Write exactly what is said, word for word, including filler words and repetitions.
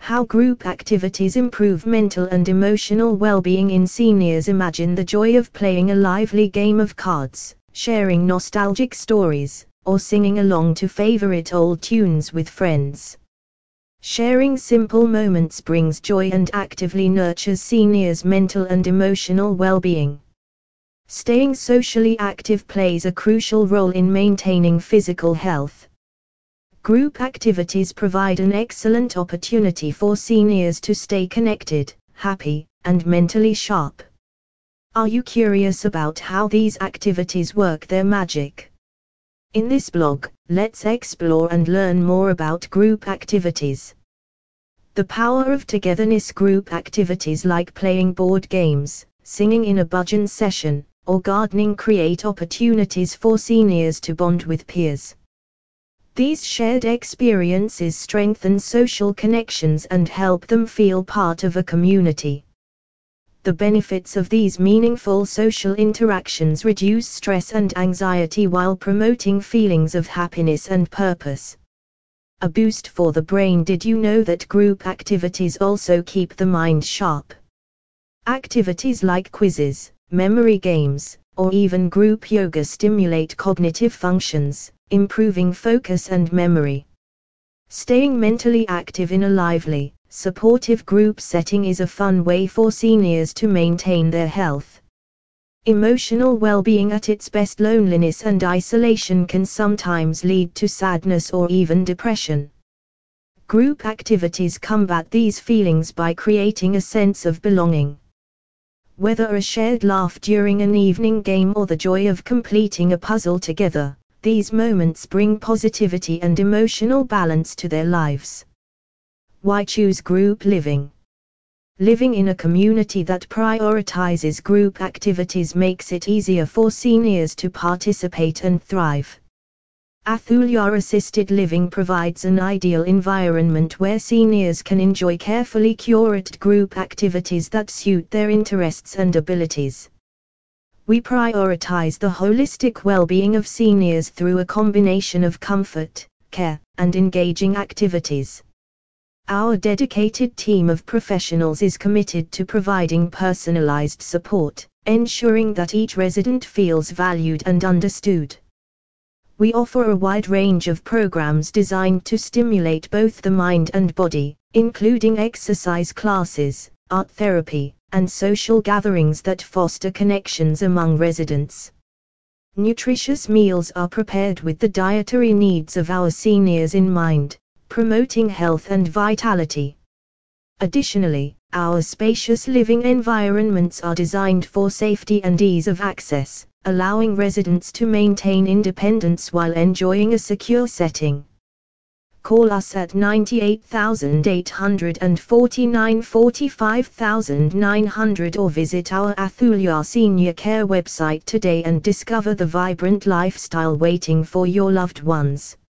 How group activities improve mental and emotional well-being in seniors. Imagine the joy of playing a lively game of cards, sharing nostalgic stories, or singing along to favorite old tunes with friends. Sharing simple moments brings joy and actively nurtures seniors' mental and emotional well-being. Staying socially active plays a crucial role in maintaining physical health. Group activities provide an excellent opportunity for seniors to stay connected, happy, and mentally sharp. Are you curious about how these activities work their magic? In this blog, let's explore and learn more about group activities. The power of togetherness. Group activities like playing board games, singing in a bhajan session, or gardening create opportunities for seniors to bond with peers. These shared experiences strengthen social connections and help them feel part of a community. The benefits of these meaningful social interactions reduce stress and anxiety while promoting feelings of happiness and purpose. A boost for the brain. Did you know that group activities also keep the mind sharp? Activities like quizzes, memory games, or even group yoga stimulate cognitive functions, improving focus and memory. Staying mentally active in a lively, supportive group setting is a fun way for seniors to maintain their health. Emotional well-being at its best. Loneliness and isolation can sometimes lead to sadness or even depression. Group activities combat these feelings by creating a sense of belonging. Whether a shared laugh during an evening game or the joy of completing a puzzle together, these moments bring positivity and emotional balance to their lives. Why choose group living? Living in a community that prioritizes group activities makes it easier for seniors to participate and thrive. Athulya Assisted Living provides an ideal environment where seniors can enjoy carefully curated group activities that suit their interests and abilities. We prioritize the holistic well-being of seniors through a combination of comfort, care, and engaging activities. Our dedicated team of professionals is committed to providing personalized support, ensuring that each resident feels valued and understood. We offer a wide range of programs designed to stimulate both the mind and body, including exercise classes, art therapy, and social gatherings that foster connections among residents. Nutritious meals are prepared with the dietary needs of our seniors in mind, promoting health and vitality. Additionally, our spacious living environments are designed for safety and ease of access, allowing residents to maintain independence while enjoying a secure setting. Call us at nine eight eight four nine four five nine hundred or visit our Athulya Senior Care website today and discover the vibrant lifestyle waiting for your loved ones.